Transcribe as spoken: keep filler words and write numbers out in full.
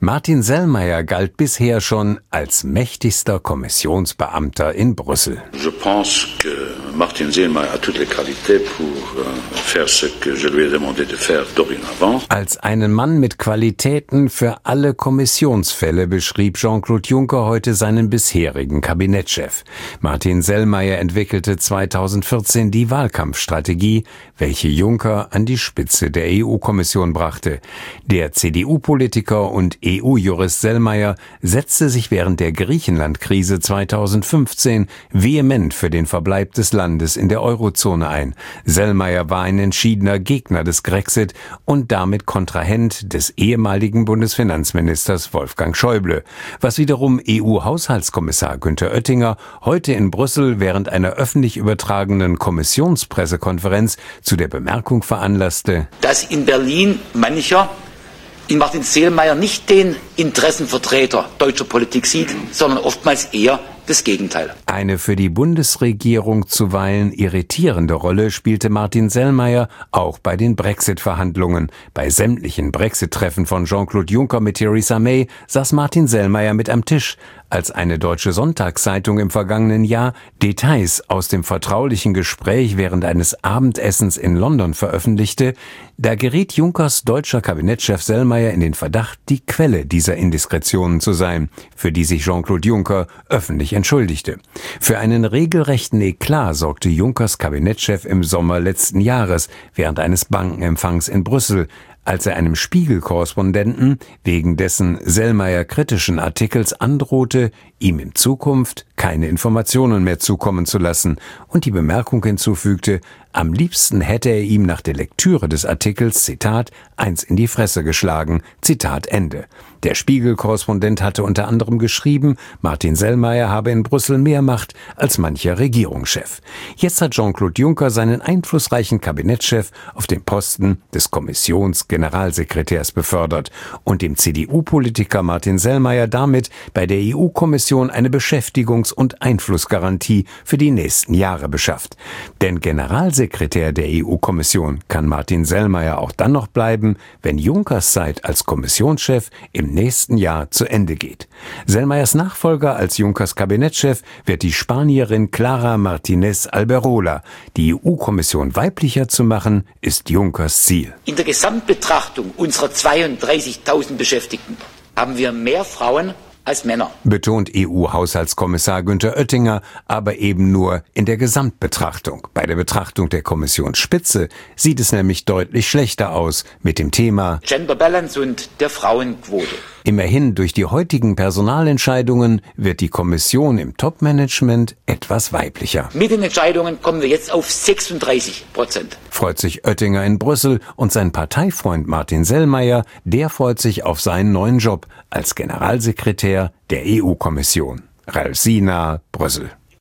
Martin Selmayr galt bisher schon als mächtigster Kommissionsbeamter in Brüssel. Je pense que Martin Selmayr a toutes les qualités pour faire ce que je lui ai demandé de faire dorénavant. Als einen Mann mit Qualitäten für alle Kommissionsfälle beschrieb Jean-Claude Juncker heute seinen bisherigen Kabinettschef. Martin Selmayr entwickelte zweitausendvierzehn die Wahlkampfstrategie, welche Juncker an die Spitze der E U-Kommission brachte. Der C D U-Politiker und E U-Jurist Selmayr setzte sich während der Griechenland-Krise zweitausendfünfzehn vehement für den Verbleib des Landes in der Eurozone ein. Selmayr war ein entschiedener Gegner des Grexit und damit Kontrahent des ehemaligen Bundesfinanzministers Wolfgang Schäuble, was wiederum E U-Haushaltskommissar Günther Oettinger heute in Brüssel während einer öffentlich übertragenen Kommissionspressekonferenz zu der Bemerkung veranlasste, dass in Berlin mancher in Martin Selmayr nicht den Interessenvertreter deutscher Politik sieht, sondern oftmals eher das Gegenteil. Eine für die Bundesregierung zuweilen irritierende Rolle spielte Martin Selmayr auch bei den Brexit-Verhandlungen. Bei sämtlichen Brexit-Treffen von Jean-Claude Juncker mit Theresa May saß Martin Selmayr mit am Tisch. Als eine deutsche Sonntagszeitung im vergangenen Jahr Details aus dem vertraulichen Gespräch während eines Abendessens in London veröffentlichte, da geriet Junckers deutscher Kabinettschef Selmayr in den Verdacht, die Quelle dieser Indiskretionen zu sein, für die sich Jean-Claude Juncker öffentlich entschuldigte. Für einen regelrechten Eklat sorgte Junckers Kabinettschef im Sommer letzten Jahres während eines Bankenempfangs in Brüssel, als er einem Spiegel-Korrespondenten wegen dessen Selmayr kritischen Artikels androhte, ihm in Zukunft keine Informationen mehr zukommen zu lassen und die Bemerkung hinzufügte, am liebsten hätte er ihm nach der Lektüre des Artikels, Zitat, eins in die Fresse geschlagen, Zitat Ende. Der Spiegel-Korrespondent hatte unter anderem geschrieben, Martin Selmayr habe in Brüssel mehr Macht als mancher Regierungschef. Jetzt hat Jean-Claude Juncker seinen einflussreichen Kabinettschef auf den Posten des Kommissionsgeneralsekretärs befördert und dem C D U-Politiker Martin Selmayr damit bei der E U-Kommission eine Beschäftigungs- und Einflussgarantie für die nächsten Jahre beschafft. Denn Generalsekretär der E U-Kommission kann Martin Selmayr auch dann noch bleiben, wenn Junckers Zeit als Kommissionschef im nächsten Jahr zu Ende geht. Selmayrs Nachfolger als Junckers Kabinettschef wird die Spanierin Clara Martínez Alberola. Die E U-Kommission weiblicher zu machen, ist Junckers Ziel. In der Gesamtbetrachtung unserer zweiunddreißigtausend Beschäftigten haben wir mehr Frauen als Männer, betont E U-Haushaltskommissar Günther Oettinger, aber eben nur in der Gesamtbetrachtung. Bei der Betrachtung der Kommissionsspitze sieht es nämlich deutlich schlechter aus mit dem Thema Gender Balance und der Frauenquote. Immerhin durch die heutigen Personalentscheidungen wird die Kommission im Top-Management etwas weiblicher. Mit den Entscheidungen kommen wir jetzt auf sechsunddreißig Prozent. Freut sich Oettinger in Brüssel und sein Parteifreund Martin Selmayr, der freut sich auf seinen neuen Job als Generalsekretär der E U-Kommission. Ralf Siener, Brüssel.